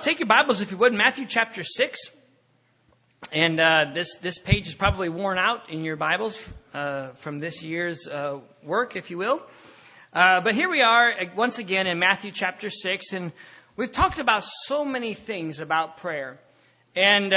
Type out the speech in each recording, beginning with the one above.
Take your Bibles, if you would, Matthew chapter 6. And this page is probably worn out in your Bibles from this year's work, if you will. But here we are once again in Matthew chapter 6. And we've talked about so many things about prayer. And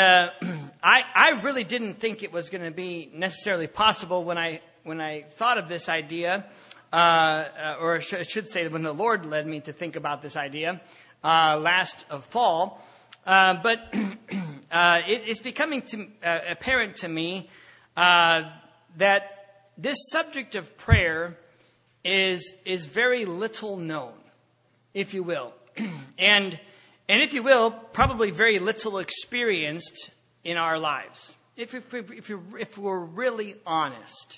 I really didn't think it was going to be necessarily possible when I thought of this idea, or I should say when the Lord led me to think about this idea last fall. But it's becoming apparent to me that this subject of prayer is very little known, if you will, and if you will, probably very little experienced in our lives, if we're really honest.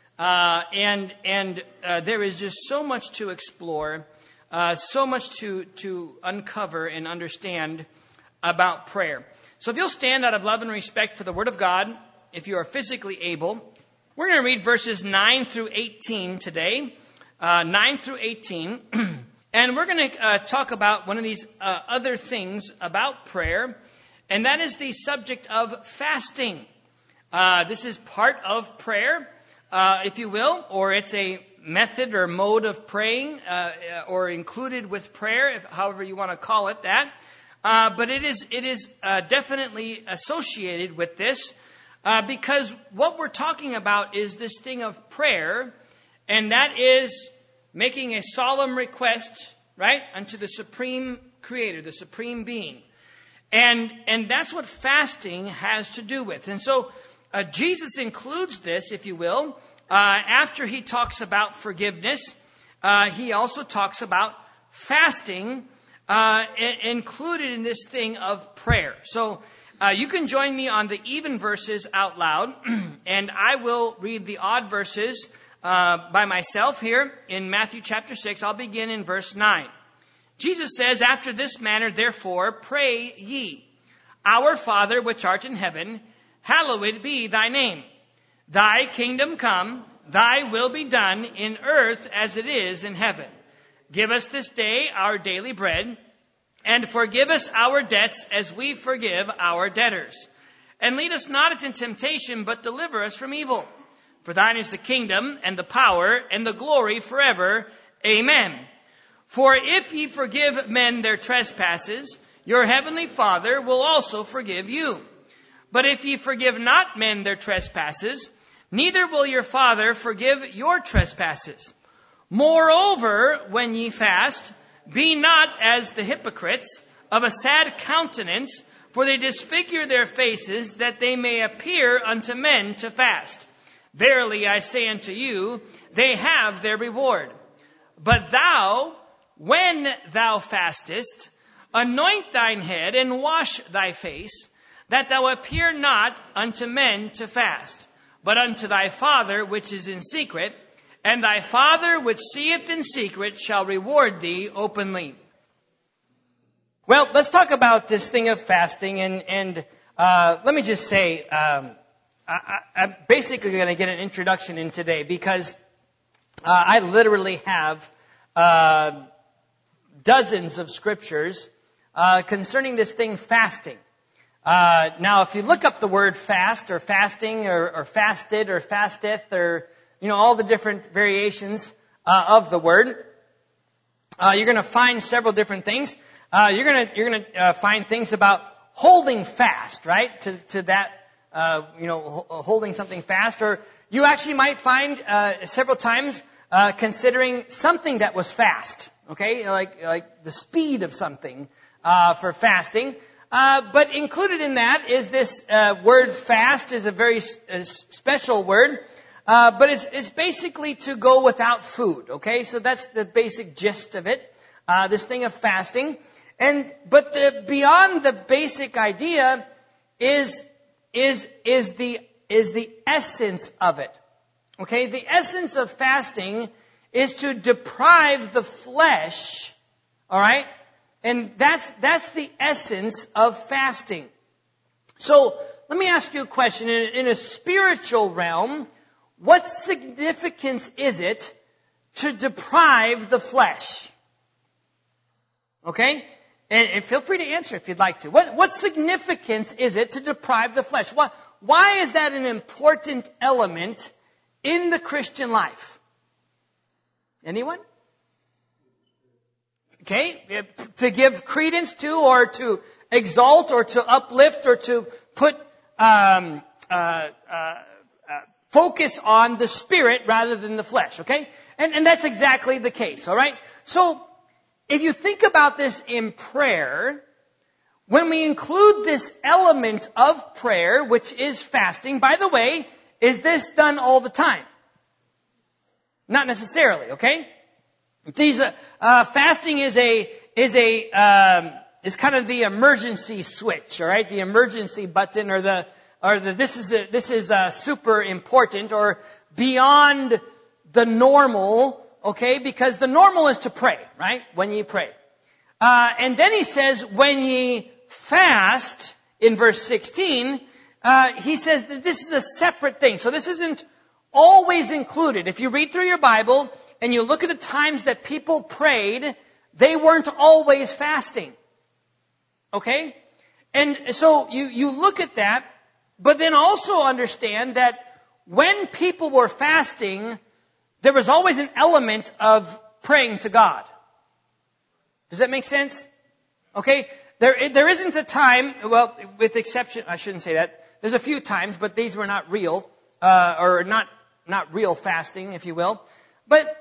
And there is just so much to explore, so much to uncover and understand about prayer. So if you'll stand out of love and respect for the Word of God, if you are physically able, we're going to read verses 9 through 18 today, 9 through 18, and we're going to talk about one of these other things about prayer, and that is the subject of fasting. This is part of prayer, if you will, or it's a method or mode of praying, or included with prayer, however you want to call it that. But it is definitely associated with this, because what we're talking about is this thing of prayer, and that is making a solemn request, right, unto the supreme creator, the supreme being. And that's what fasting has to do with. And so Jesus includes this, if you will, after he talks about forgiveness. He also talks about fasting, included in this thing of prayer. So you can join me on the even verses out loud, and I will read the odd verses by myself here in Matthew chapter 6. I'll begin in verse 9. Jesus says, "After this manner, therefore, pray ye, Our Father which art in heaven, hallowed be thy name. Thy kingdom come, thy will be done in earth as it is in heaven. Give us this day our daily bread, and forgive us our debts as we forgive our debtors. And lead us not into temptation, but deliver us from evil. For thine is the kingdom, and the power, and the glory forever. Amen. For if ye forgive men their trespasses, your heavenly Father will also forgive you. But if ye forgive not men their trespasses, neither will your Father forgive your trespasses. Moreover, when ye fast, be not as the hypocrites, of a sad countenance, for they disfigure their faces, that they may appear unto men to fast. Verily I say unto you, they have their reward. But thou, when thou fastest, anoint thine head, and wash thy face, that thou appear not unto men to fast, but unto thy Father which is in secret, and thy Father which seeth in secret shall reward thee openly." Well, let's talk about this thing of fasting, and let me just say, I'm basically going to get an introduction in today, because I literally have dozens of scriptures concerning this thing fasting. Now, if you look up the word fast or fasting or fasted or fasteth, or all the different variations of the word, you're going to find several different things. You're going to find things about holding fast, right? To that, holding something fast, or you actually might find several times considering something that was fast. Okay, like the speed of something for fasting. But included in that is this word fast is a very special word. But it's basically to go without food. Okay, so that's the basic gist of it. This thing of fasting, but beyond the basic idea is the essence of it. Okay, the essence of fasting is to deprive the flesh. All right, and that's the essence of fasting. So let me ask you a question. In a spiritual realm, what significance is it to deprive the flesh? Okay? And feel free to answer if you'd like to. What significance is it to deprive the flesh? Why is that an important element in the Christian life? Anyone? Okay, to give credence to, or to exalt, or to uplift, or to put focus on the spirit rather than the flesh. Okay, and that's exactly the case. All right. So if you think about this in prayer, when we include this element of prayer, which is fasting, by the way, is this done all the time? Not necessarily. Okay. Fasting is kind of the emergency switch, all right? The emergency button, or this is super important, or beyond the normal, okay? Because the normal is to pray, right? When ye pray. And then he says, when ye fast, in verse 16, he says that this is a separate thing. So this isn't always included. If you read through your Bible, and you look at the times that people prayed, they weren't always fasting. Okay? And so you look at that, but then also understand that when people were fasting, there was always an element of praying to God. Does that make sense? Okay? There isn't a time, well, with exception, I shouldn't say that. There's a few times, but these were not real, or not real fasting, if you will. But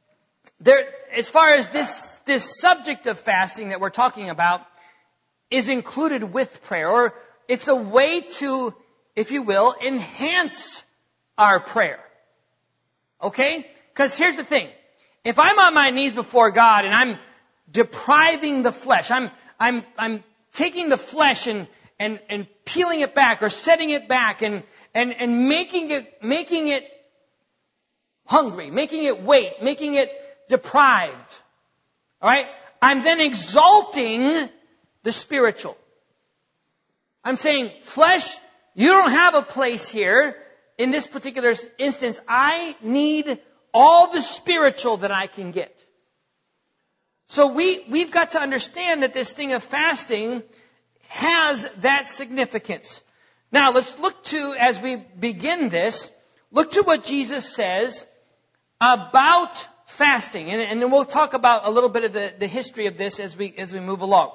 as far as this subject of fasting that we're talking about is included with prayer, or it's a way to, if you will, enhance our prayer. Okay? Because here's the thing. If I'm on my knees before God and I'm depriving the flesh, I'm taking the flesh and peeling it back, or setting it back, and making it hungry, making it wait, making it deprived. All right? I'm then exalting the spiritual. I'm saying, flesh, you don't have a place here. In this particular instance, I need all the spiritual that I can get. So we've got to understand that this thing of fasting has that significance. Now, let's look to, as we begin this, look to what Jesus says about fasting, and then we'll talk about a little bit of the history of this as we move along.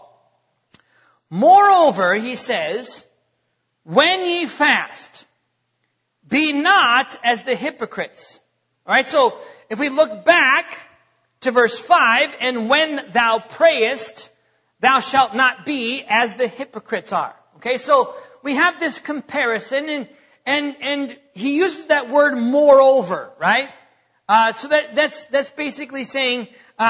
Moreover, he says, when ye fast, be not as the hypocrites. All right, so if we look back to verse 5, and when thou prayest, thou shalt not be as the hypocrites are. Okay, so we have this comparison, and he uses that word moreover, right? So that's basically saying,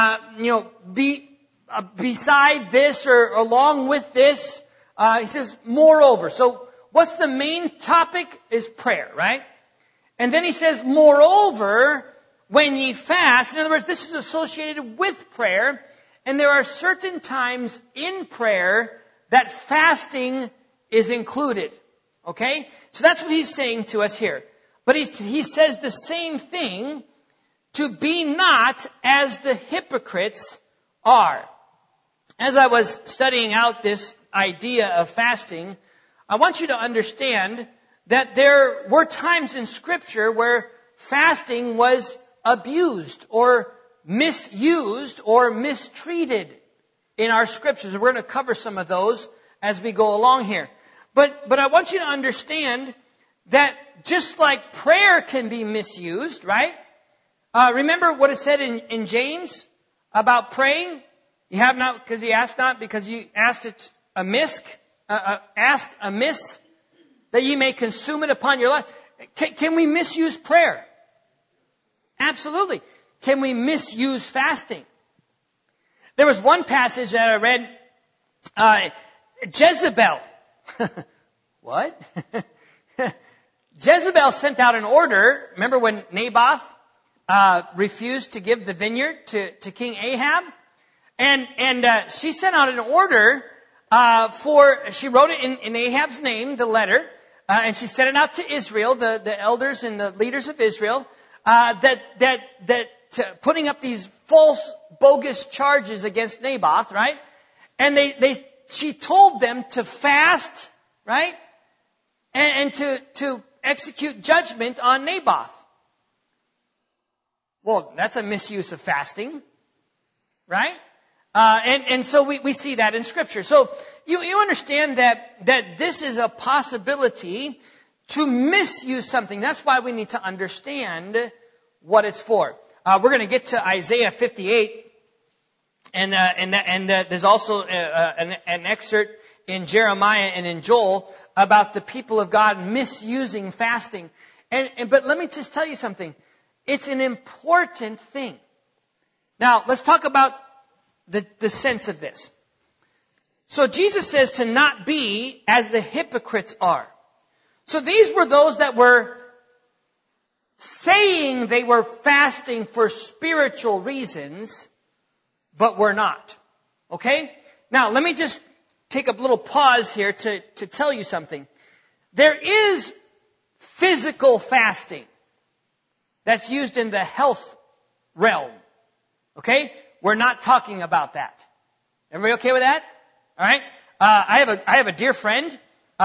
beside this, or along with this, he says moreover. So what's the main topic is prayer, right? And then he says, moreover, when ye fast, in other words, this is associated with prayer, and there are certain times in prayer that fasting is included. Okay? So that's what he's saying to us here. But he says the same thing, to be not as the hypocrites are. As I was studying out this idea of fasting, I want you to understand that there were times in Scripture where fasting was abused or misused or mistreated in our Scriptures. We're going to cover some of those as we go along here. But I want you to understand that just like prayer can be misused, right? Remember what it said in James about praying? You have not because you ask not, because you asked it amiss. Ask amiss, that ye may consume it upon your life. Can we misuse prayer? Absolutely. Can we misuse fasting? There was one passage that I read, Jezebel. What? Jezebel sent out an order. Remember when Naboth refused to give the vineyard to King Ahab? And she sent out an order she wrote it in Ahab's name, the letter, and she sent it out to Israel, the elders and the leaders of Israel, putting up these false, bogus charges against Naboth, right? And she told them to fast, right? And to execute judgment on Naboth. Well, that's a misuse of fasting, right? And so we see that in Scripture. So you understand that this is a possibility to misuse something. That's why we need to understand what it's for. We're going to get to Isaiah 58. And there's also an excerpt in Jeremiah and in Joel about the people of God misusing fasting. But let me just tell you something. It's an important thing. Now, let's talk about the sense of this. So Jesus says to not be as the hypocrites are. So these were those that were saying they were fasting for spiritual reasons, but were not. Okay? Now, let me just take a little pause here to tell you something. There is physical fasting that's used in the health realm. Okay? We're not talking about that. Everybody okay with that? All right? I have a dear friend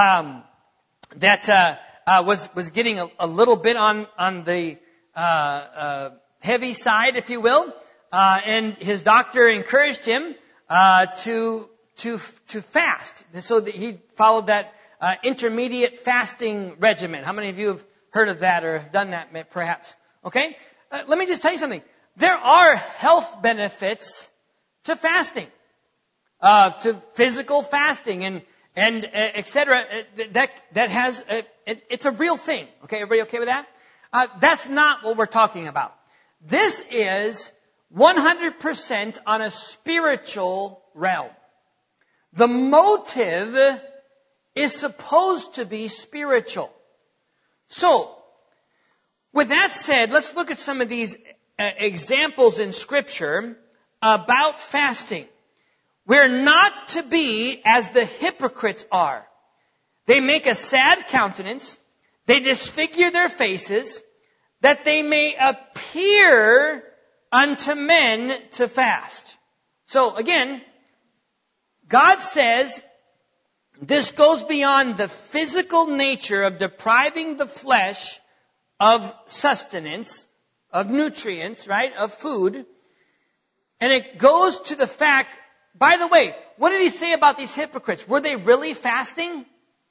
that was getting a little bit on the heavy side, if you will. And his doctor encouraged him to fast. And so he followed that intermediate fasting regimen. How many of you have heard of that or have done that perhaps? Okay? Let me just tell you something. There are health benefits to fasting, to physical fasting and et cetera. That has it's a real thing. Okay, everybody okay with that? That's not what we're talking about. This is 100% on a spiritual realm. The motive is supposed to be spiritual. So, with that said, let's look at some of these examples in Scripture about fasting. We're not to be as the hypocrites are. They make a sad countenance. They disfigure their faces, that they may appear unto men to fast. So again, God says this goes beyond the physical nature of depriving the flesh of sustenance, of nutrients, right, of food. And it goes to the fact, by the way, what did he say about these hypocrites? Were they really fasting?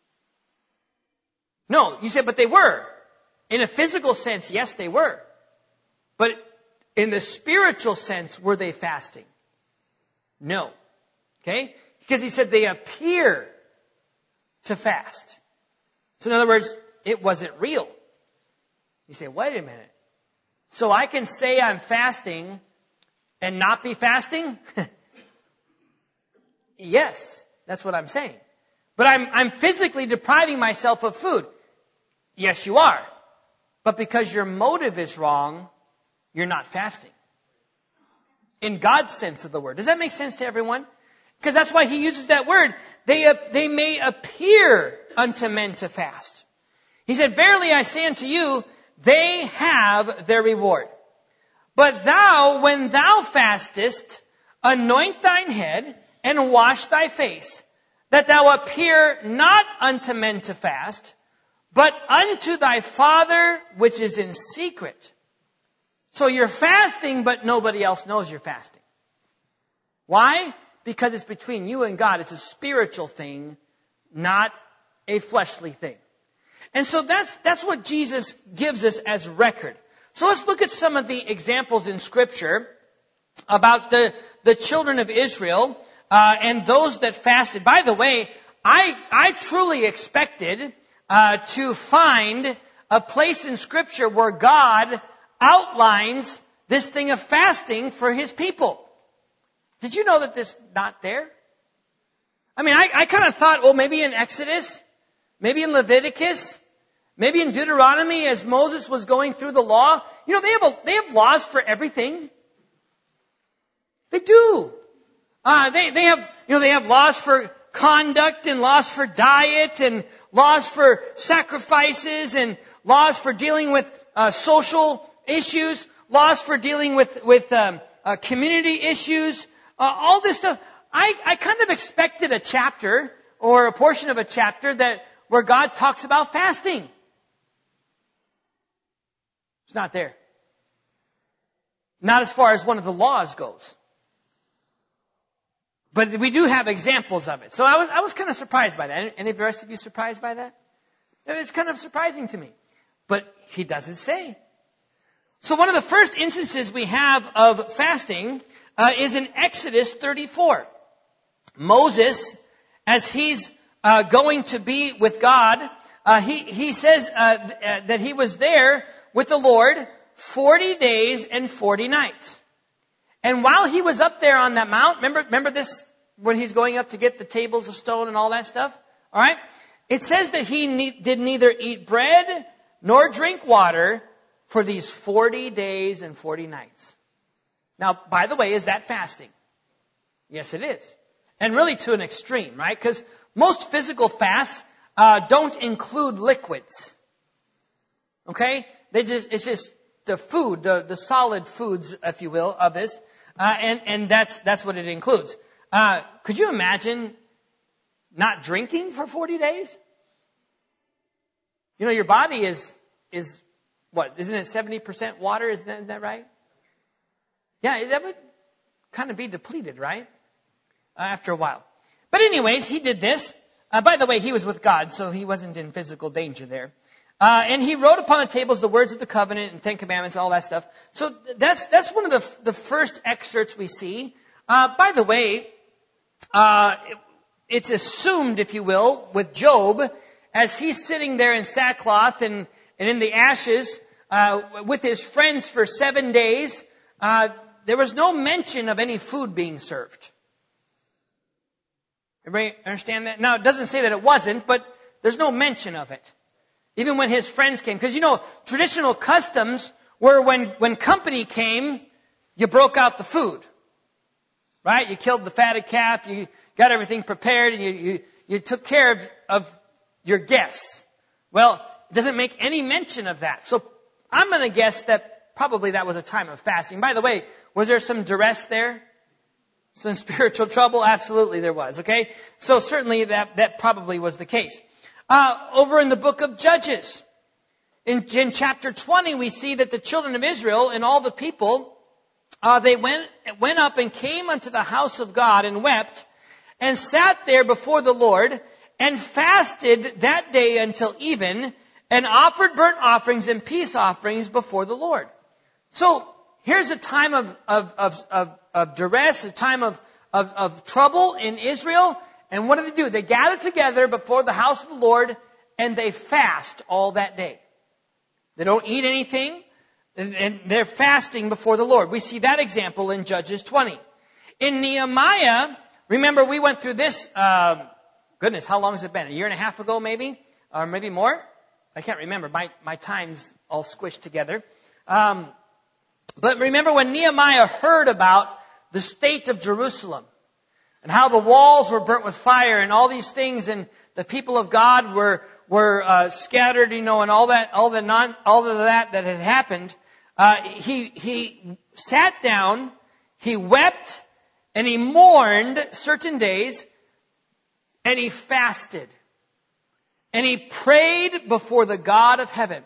No, you said, but they were. In a physical sense, yes, they were. But in the spiritual sense, were they fasting? No. Okay? Because he said they appear to fast. So in other words, it wasn't real. You say, wait a minute. So I can say I'm fasting and not be fasting? Yes, that's what I'm saying. But I'm physically depriving myself of food. Yes, you are. But because your motive is wrong, you're not fasting. In God's sense of the word. Does that make sense to everyone? Because that's why he uses that word. They may appear unto men to fast. He said, verily I say unto you, they have their reward. But thou, when thou fastest, anoint thine head and wash thy face, that thou appear not unto men to fast, but unto thy Father which is in secret. So you're fasting, but nobody else knows you're fasting. Why? Because it's between you and God. It's a spiritual thing, not a fleshly thing. And so that's what Jesus gives us as record. So let's look at some of the examples in Scripture about the children of Israel and those that fasted. By the way, I truly expected to find a place in Scripture where God outlines this thing of fasting for His people. Did you know that this is not there? I mean, I kind of thought, well, maybe in Exodus, maybe in Leviticus, maybe in Deuteronomy as Moses was going through the law. You know, they have laws for everything. They do. They have laws for conduct and laws for diet and laws for sacrifices and laws for dealing with social issues, laws for dealing with community issues, all this stuff. I kind of expected a chapter or a portion of a chapter where God talks about fasting. It's not there. Not as far as one of the laws goes. But we do have examples of it. So I was kind of surprised by that. Any of the rest of you surprised by that? It's kind of surprising to me. But he doesn't say. So one of the first instances we have of fasting is in Exodus 34. Moses, as he's going to be with God, he says that he was there with the Lord 40 days and 40 nights. And while he was up there on that mount, remember this, when he's going up to get the tables of stone and all that stuff? All right? It says that he did neither eat bread nor drink water for these 40 days and 40 nights. Now, by the way, is that fasting? Yes, it is. And really to an extreme, right? Because most physical fasts don't include liquids. Okay? It's just the food, the solid foods, if you will, of this. And that's what it includes. Could you imagine not drinking for 40 days? You know, your body is what? Isn't it 70% water? Isn't that right? Yeah, that would kind of be depleted, right? After a while. But anyways, he did this. By the way, he was with God, so he wasn't in physical danger there. And he wrote upon the tables the words of the covenant and 10 commandments and all that stuff. So that's one of the first excerpts we see. By the way, it's assumed, if you will, with Job, as he's sitting there in sackcloth and in the ashes with his friends for 7 days, there was no mention of any food being served. Everybody understand that? Now, it doesn't say that it wasn't, but there's no mention of it. Even when his friends came. Because, you know, traditional customs were when company came, you broke out the food. Right? You killed the fatted calf, you got everything prepared, and you took care of your guests. Well, it doesn't make any mention of that. So I'm going to guess that probably that was a time of fasting. By the way, was there some duress there? Some spiritual trouble? Absolutely there was, okay? So certainly that probably was the case. Over in the book of Judges, in chapter 20, we see that the children of Israel and all the people, they went up and came unto the house of God and wept and sat there before the Lord and fasted that day until even and offered burnt offerings and peace offerings before the Lord. So here's a time of duress, a time of trouble in Israel. And what do? They gather together before the house of the Lord and they fast all that day. They don't eat anything and they're fasting before the Lord. We see that example in Judges 20. In Nehemiah, remember we went through this, goodness, how long has it been? A year and a half ago maybe? Or maybe more? I can't remember. My time's all squished together. But remember when Nehemiah heard about the state of Jerusalem and how the walls were burnt with fire and all these things, and the people of God were scattered, you know, and all of that had happened. He sat down, he wept, and he mourned certain days, and he fasted, and he prayed before the God of heaven.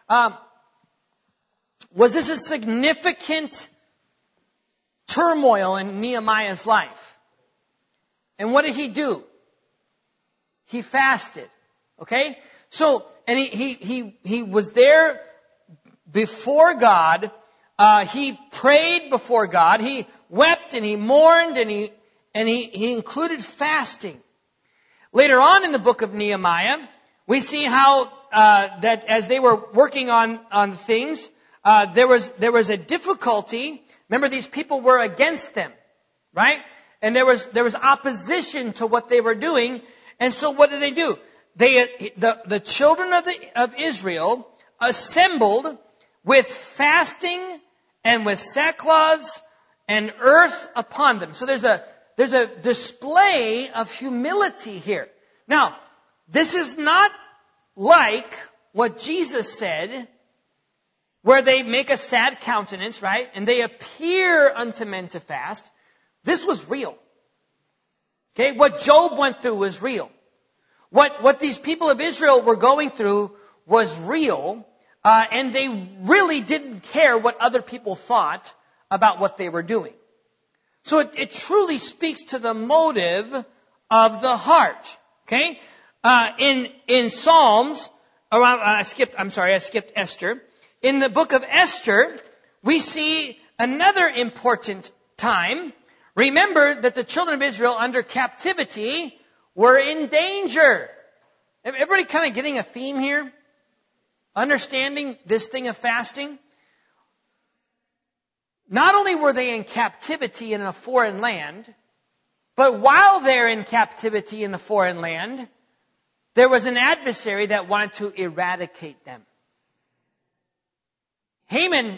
Was this a significant turmoil in Nehemiah's life? And what did he do? He fasted. Okay? So, and he was there before God. He prayed before God. He wept and he mourned and he included fasting. Later on in the book of Nehemiah, we see how that as they were working on things, there was a difficulty. Remember, these people were against them, right? And there was opposition to what they were doing. And so what did they do? The children of Israel assembled with fasting and with sackcloths and earth upon them. So there's a display of humility here. Now, this is not like what Jesus said, where they make a sad countenance, right? And they appear unto men to fast. This was real. Okay, what Job went through was real. What these people of Israel were going through was real, and they really didn't care what other people thought about what they were doing. So it truly speaks to the motive of the heart. Okay, in Psalms, I skipped Esther. In the book of Esther, we see another important time. Remember that the children of Israel under captivity were in danger. Everybody kind of getting a theme here? Understanding this thing of fasting? Not only were they in captivity in a foreign land, but while they're in captivity in the foreign land, there was an adversary that wanted to eradicate them. Haman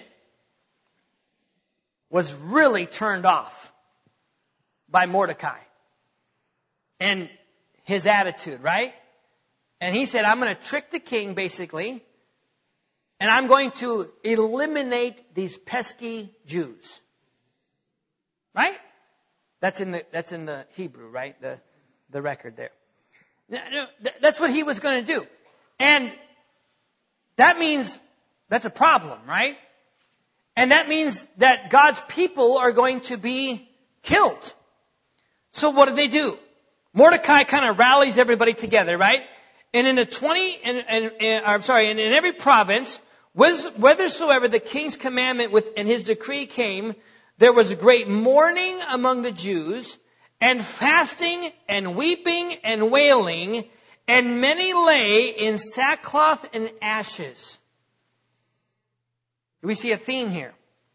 was really turned off by Mordecai and his attitude, right? And he said, I'm going to trick the king, basically, and I'm going to eliminate these pesky Jews. Right? That's in the Hebrew, right? The record there. That's what he was going to do. And that means that's a problem, right? And that means that God's people are going to be killed. So what do? Mordecai kind of rallies everybody together, right? And in in every province, whithersoever the king's commandment and his decree came, there was a great mourning among the Jews, and fasting, and weeping, and wailing, and many lay in sackcloth and ashes. Do we see a theme here?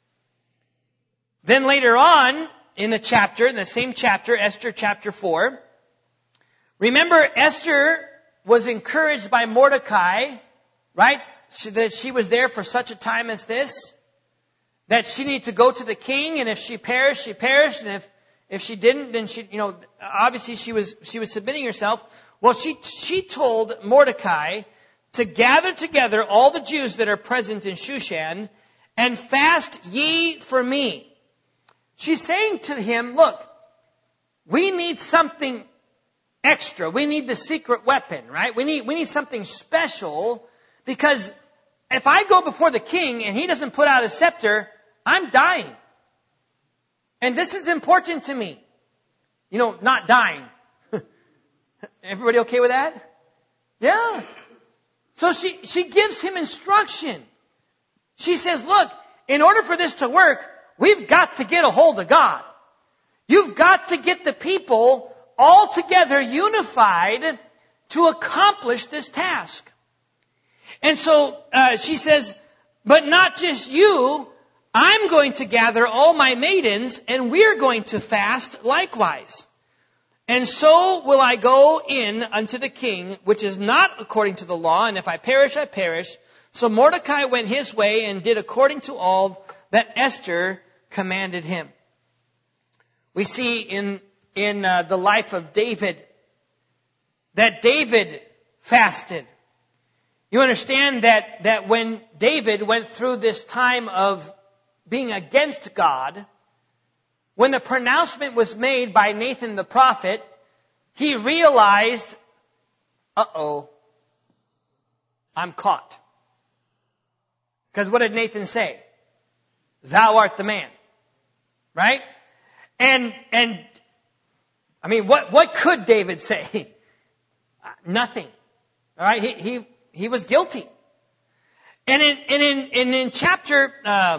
Then later on in the same chapter, Esther chapter 4, remember Esther was encouraged by Mordecai, right? That she was there for such a time as this. That she needed to go to the king, and if she perished, she perished, and if she didn't, then she, obviously she was submitting herself. Well, she told Mordecai to gather together all the Jews that are present in Shushan and fast ye for me. She's saying to him, look, we need something extra. We need the secret weapon, right? We need something special, because if I go before the king and he doesn't put out a scepter, I'm dying. And this is important to me. Not dying. Everybody okay with that? Yeah. So she gives him instruction. She says, look, in order for this to work, we've got to get a hold of God. You've got to get the people all together unified to accomplish this task. And so she says, but not just you, I'm going to gather all my maidens, and we're going to fast likewise. And so will I go in unto the king, which is not according to the law, and if I perish, I perish. So Mordecai went his way and did according to all that Esther commanded him. We see in the life of David that David fasted. You understand that when David went through this time of being against God, when the pronouncement was made by Nathan the prophet, he realized, I'm caught. Because what did Nathan say? Thou art the man. Right? And I mean, what could David say? Nothing. All right? He was guilty. And in chapter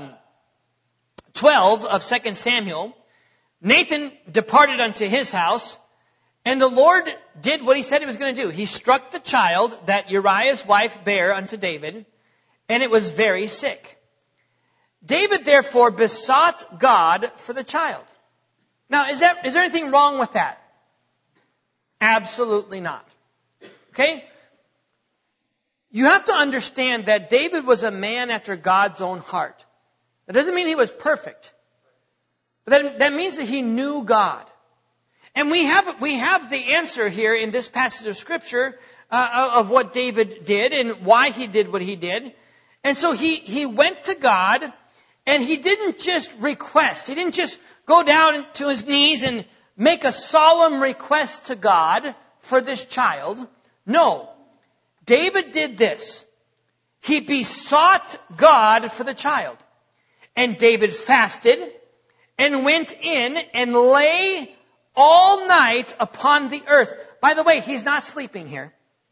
12 of 2 Samuel, Nathan departed unto his house, and the Lord did what he said he was going to do. He struck the child that Uriah's wife bare unto David, and it was very sick. David therefore besought God for the child. Now, is there anything wrong with that? Absolutely not. Okay? You have to understand that David was a man after God's own heart. That doesn't mean he was perfect. But that means that he knew God. And we have the answer here in this passage of Scripture of what David did and why he did what he did. And so he went to God, and he didn't just request. He didn't just go down to his knees and make a solemn request to God for this child. No. David did this. He besought God for the child. And David fasted and went in and lay all night upon the earth. By the way, he's not sleeping here.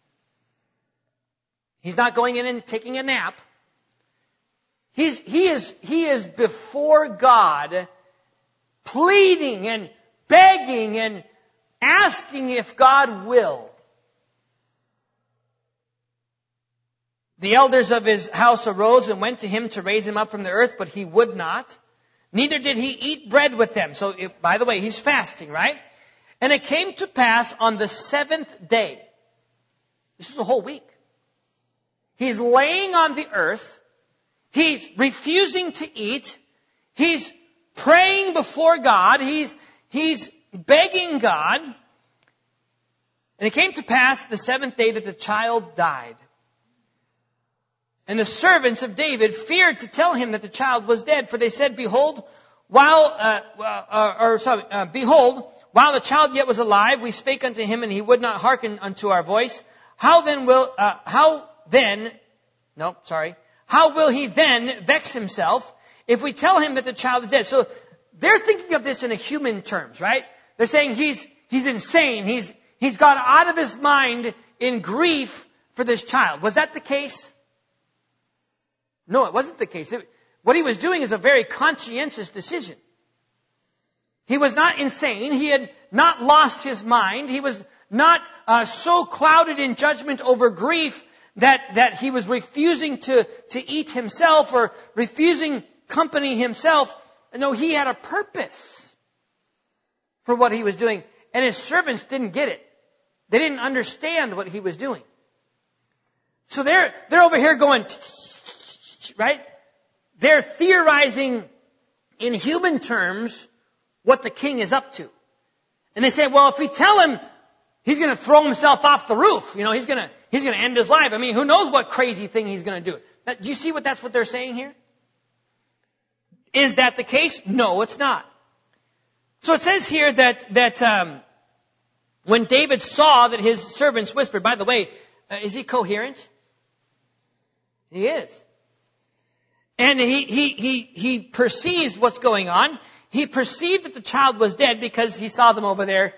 He's not going in and taking a nap. He is before God, pleading and begging and asking if God will. The elders of his house arose and went to him to raise him up from the earth, but he would not. Neither did he eat bread with them. So, by the way, he's fasting, right? And it came to pass on the 7th day. This is a whole week. He's laying on the earth. He's refusing to eat. He's praying before God. He's begging God. And it came to pass the 7th day that the child died. And the servants of David feared to tell him that the child was dead, for they said, behold, while the child yet was alive, we spake unto him, and he would not hearken unto our voice. How will he then vex himself if we tell him that the child is dead? So they're thinking of this in a human terms, right? They're saying he's insane. He's gone out of his mind in grief for this child. Was that the case? No, it wasn't the case. What he was doing is a very conscientious decision. He was not insane. He had not lost his mind. He was not so clouded in judgment over grief that he was refusing to eat himself or refusing company himself. No, he had a purpose for what he was doing. And his servants didn't get it. They didn't understand what he was doing. So they're over here going, right? They're theorizing in human terms what the king is up to. And they say, well, if we tell him, he's going to throw himself off the roof. You know, he's going to end his life. I mean, who knows what crazy thing he's going to do. Do you see that's what they're saying here? Is that the case? No, it's not. So it says here that when David saw that his servants whispered, by the way, is he coherent? He is. And he perceives what's going on. He perceived that the child was dead because he saw them over there,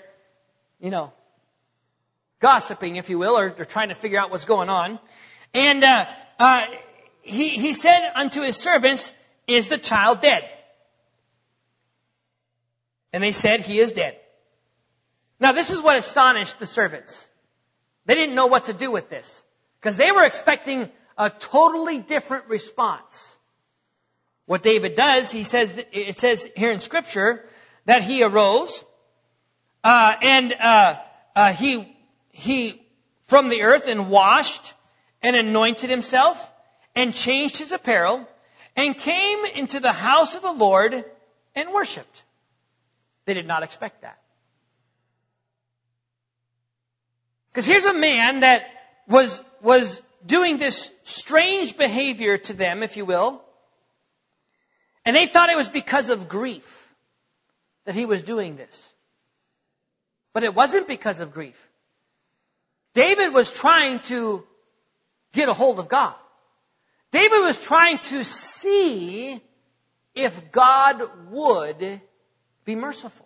gossiping, if you will, or trying to figure out what's going on. And he said unto his servants, is the child dead? And they said, he is dead. Now, this is what astonished the servants. They didn't know what to do with this, because they were expecting a totally different response. What David does, it says here in Scripture that he arose and he from the earth and washed and anointed himself and changed his apparel and came into the house of the Lord and worshipped. They did not expect that. Because here's a man that was doing this strange behavior to them, if you will. And they thought it was because of grief that he was doing this. But it wasn't because of grief. David was trying to get a hold of God. David was trying to see if God would be merciful.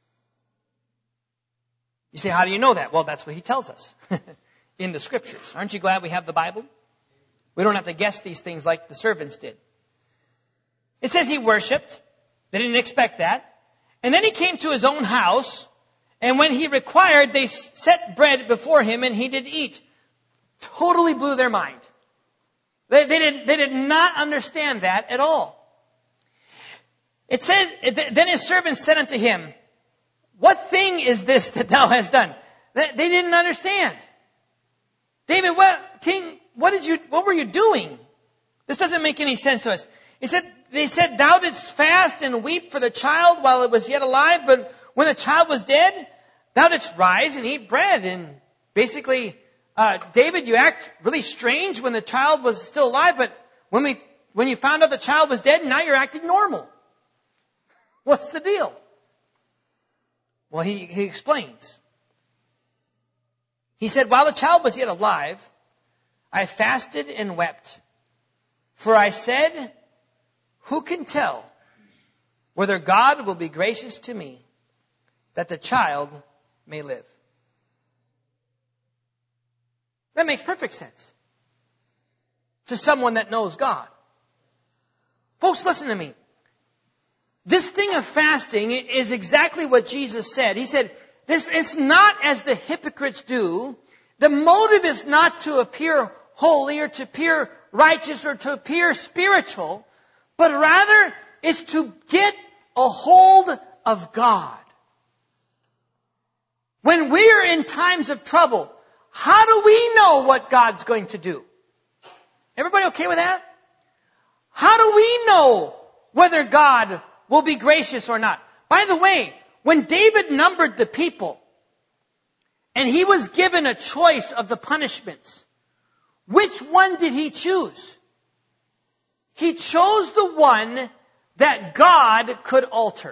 You say, how do you know that? Well, that's what he tells us in the Scriptures. Aren't you glad we have the Bible? We don't have to guess these things like the servants did. It says he worshipped. They didn't expect that. And then he came to his own house, and when he required, they set bread before him, and he did eat. Totally blew their mind. They did not understand that at all. It says, then his servants said unto him, what thing is this that thou hast done? They didn't understand. David, King, what were you doing? This doesn't make any sense to us. They said, thou didst fast and weep for the child while it was yet alive, but when the child was dead, thou didst rise and eat bread. And basically, David, you act really strange when the child was still alive, but when you found out the child was dead, now you're acting normal. What's the deal? Well, he explains. He said, while the child was yet alive, I fasted and wept. For I said, who can tell whether God will be gracious to me that the child may live? That makes perfect sense to someone that knows God. Folks, listen to me. This thing of fasting is exactly what Jesus said. He said, it's not as the hypocrites do. The motive is not to appear holy or to appear righteous or to appear spiritual, but rather it's to get a hold of God. When we are in times of trouble, how do we know what God's going to do? Everybody okay with that? How do we know whether God will be gracious or not? By the way, when David numbered the people, and he was given a choice of the punishments, which one did he choose? He chose the one that God could alter.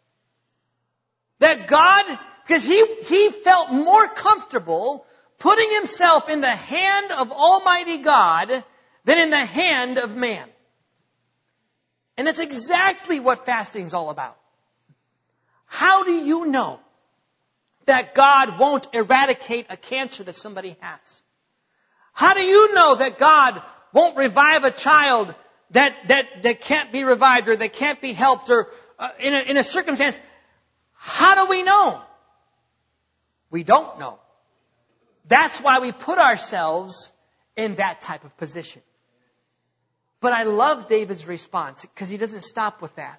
That God, because he felt more comfortable putting himself in the hand of Almighty God than in the hand of man. And that's exactly what fasting is all about. How do you know that God won't eradicate a cancer that somebody has? How do you know that God won't revive a child that can't be revived or that can't be helped or in a circumstance? How do we know? We don't know. That's why we put ourselves in that type of position. But I love David's response because he doesn't stop with that.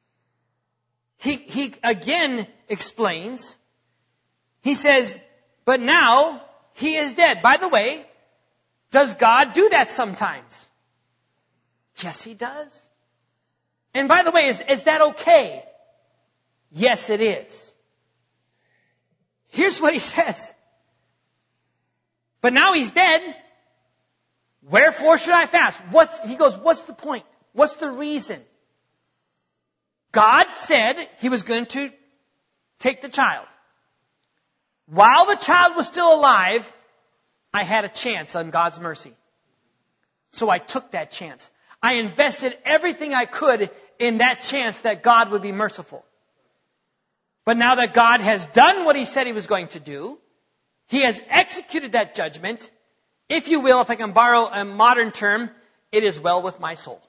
He again explains. He says, but now he is dead. By the way, does God do that sometimes? Yes, he does. And by the way, is that okay? Yes, it is. Here's what he says. But now he's dead. Wherefore should I fast? He goes, what's the point? What's the reason? God said he was going to take the child. While the child was still alive, I had a chance on God's mercy. So I took that chance. I invested everything I could in that chance that God would be merciful. But now that God has done what he said he was going to do, he has executed that judgment. If you will, if I can borrow a modern term, it is well with my soul.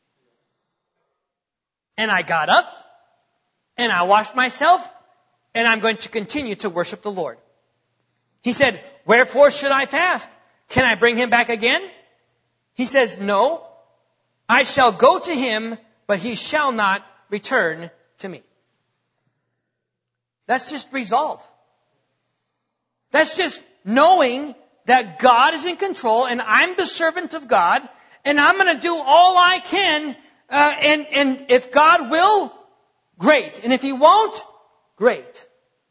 And I got up, and I washed myself, and I'm going to continue to worship the Lord. He said, wherefore should I fast? Can I bring him back again? He says, no, I shall go to him, but he shall not return to me. That's just resolve. That's just knowing that God is in control and I'm the servant of God and I'm going to do all I can. And if God will, great. And if he won't, great.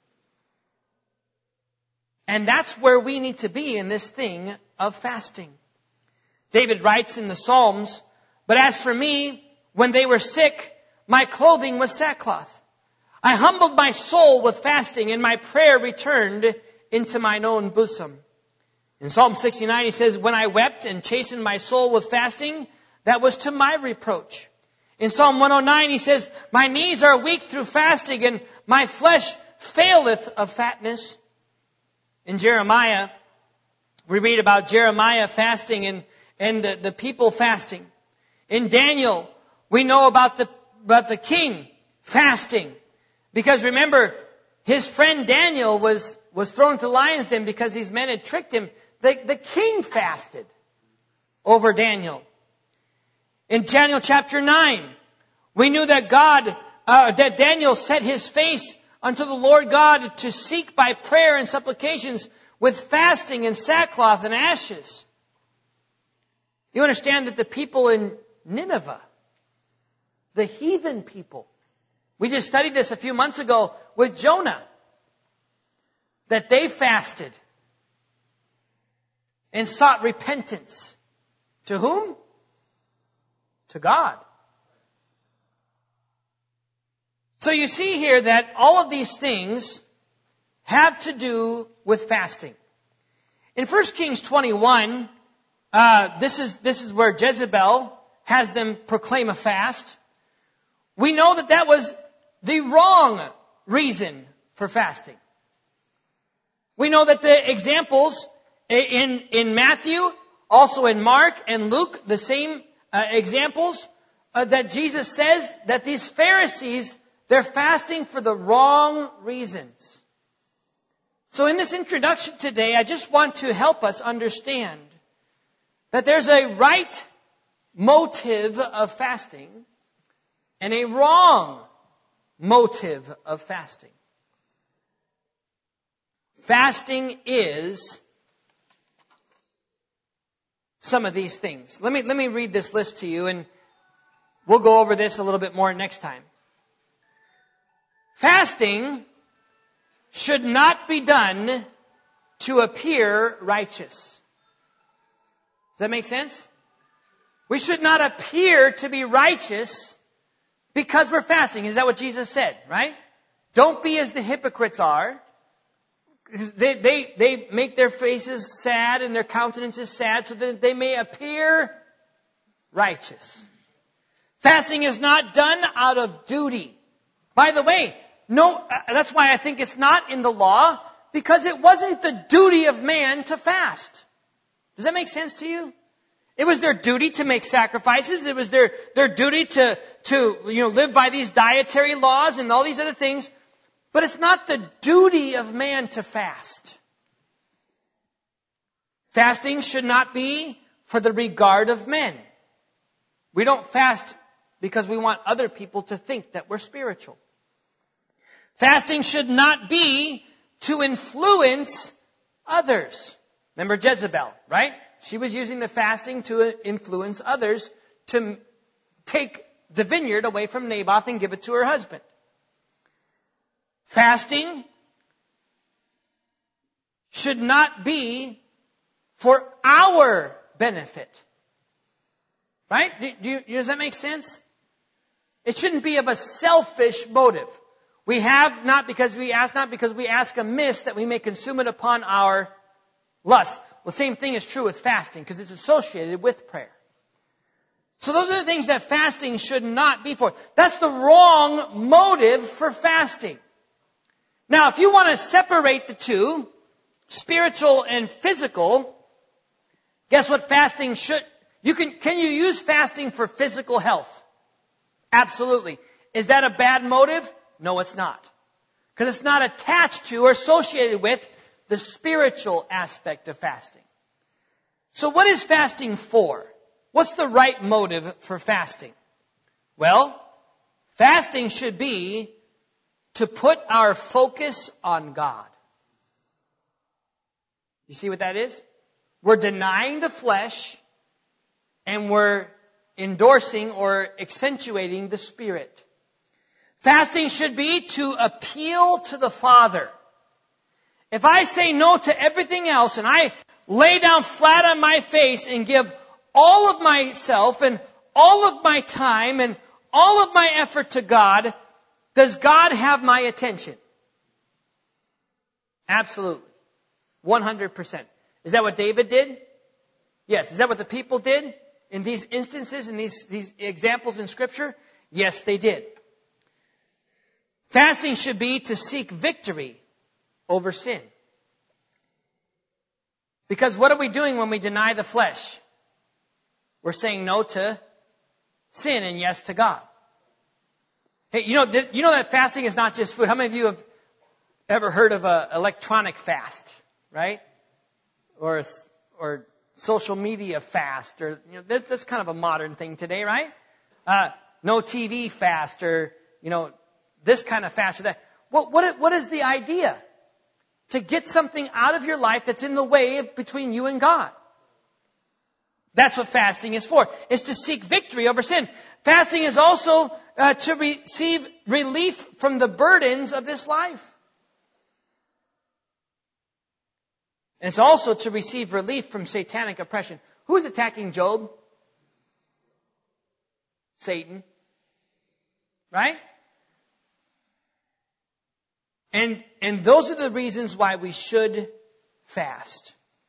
And that's where we need to be in this thing of fasting. David writes in the Psalms, but as for me, when they were sick, my clothing was sackcloth. I humbled my soul with fasting, and my prayer returned into mine own bosom. In Psalm 69, he says, when I wept and chastened my soul with fasting, that was to my reproach. In Psalm 109, he says, my knees are weak through fasting, and my flesh faileth of fatness. In Jeremiah, we read about Jeremiah fasting and the people fasting. In Daniel, we know about the king fasting. Because remember, his friend Daniel was thrown to the lion's den because these men had tricked him. The king fasted over Daniel. In Daniel chapter 9, we knew that that Daniel set his face unto the Lord God to seek by prayer and supplications with fasting and sackcloth and ashes. You understand that the people in Nineveh, the heathen people, we just studied this a few months ago with Jonah, that they fasted and sought repentance. To whom? To God. So you see here that all of these things have to do with fasting. In 1 Kings 21, this is where Jezebel has them proclaim a fast. We know that was the wrong reason for fasting. We know that the examples in Matthew, also in Mark and Luke, the same examples that Jesus says that these Pharisees, they're fasting for the wrong reasons. So in this introduction today, I just want to help us understand that there's a right motive of fasting and a wrong motive of fasting. Fasting is some of these things. Let me read this list to you, and we'll go over this a little bit more next time. Fasting should not be done to appear righteous. Does that make sense? We should not appear to be righteous because we're fasting. Is that what Jesus said, right? Don't be as the hypocrites are. They make their faces sad and their countenances sad so that they may appear righteous. Fasting is not done out of duty. By the way, no, that's why I think it's not in the law, because it wasn't the duty of man to fast. Does that make sense to you? It was their duty to make sacrifices. It was their duty to live by these dietary laws and all these other things. But it's not the duty of man to fast. Fasting should not be for the regard of men. We don't fast because we want other people to think that we're spiritual. Fasting should not be to influence others. Remember Jezebel, right? She was using the fasting to influence others to take the vineyard away from Naboth and give it to her husband. Fasting should not be for our benefit. Right? Does that make sense? It shouldn't be of a selfish motive. We have not because we ask amiss that we may consume it upon our lust. Well, the same thing is true with fasting because it's associated with prayer. So those are the things that fasting should not be for. That's the wrong motive for fasting. Now, if you want to separate the two, spiritual and physical, guess what fasting should... Can you use fasting for physical health? Absolutely. Is that a bad motive? No, it's not. Because it's not attached to or associated with the spiritual aspect of fasting. So what is fasting for? What's the right motive for fasting? Well, fasting should be to put our focus on God. You see what that is? We're denying the flesh and we're endorsing or accentuating the Spirit. Fasting should be to appeal to the Father. If I say no to everything else and I lay down flat on my face and give all of myself and all of my time and all of my effort to God, does God have my attention? Absolutely. 100%. Is that what David did? Yes. Is that what the people did in these instances, in these examples in Scripture? Yes, they did. Fasting should be to seek victory over sin. Because what are we doing when we deny the flesh? We're saying no to sin and yes to God. Hey, you know that fasting is not just food. How many of you have ever heard of an electronic fast, right? Or social media fast, or that's kind of a modern thing today, right? No TV fast, or this kind of fast or that. What is the idea? To get something out of your life that's in the way between you and God. That's what fasting is for. It's to seek victory over sin. Fasting is also to receive relief from the burdens of this life. And it's also to receive relief from satanic oppression. Who is attacking Job? Satan. Right? And those are the reasons why we should fast.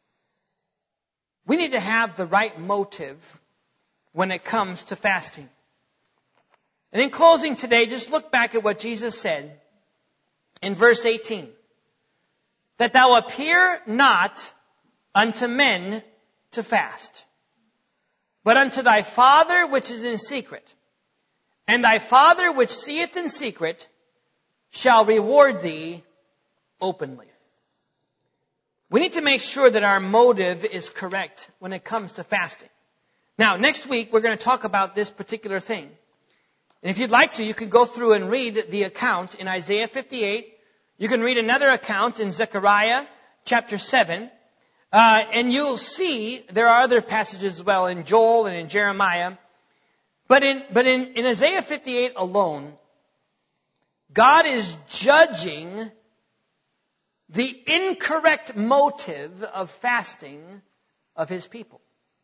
We need to have the right motive when it comes to fasting. And in closing today, just look back at what Jesus said in verse 18. That thou appear not unto men to fast, but unto thy Father which is in secret. And thy Father which seeth in secret shall reward thee openly. We need to make sure that our motive is correct when it comes to fasting. Now, next week, we're going to talk about this particular thing. And if you'd like to, you can go through and read the account in Isaiah 58. You can read another account in Zechariah chapter 7. And you'll see there are other passages as well in Joel and in Jeremiah. But in Isaiah 58 alone, God is judging the incorrect motive of fasting of His people.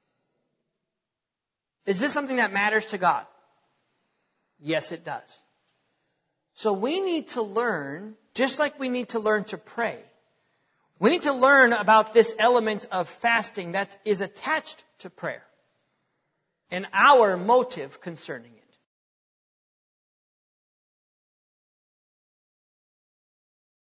Is this something that matters to God? Yes, it does. So we need to learn, just like we need to learn to pray. We need to learn about this element of fasting that is attached to prayer and our motive concerning it.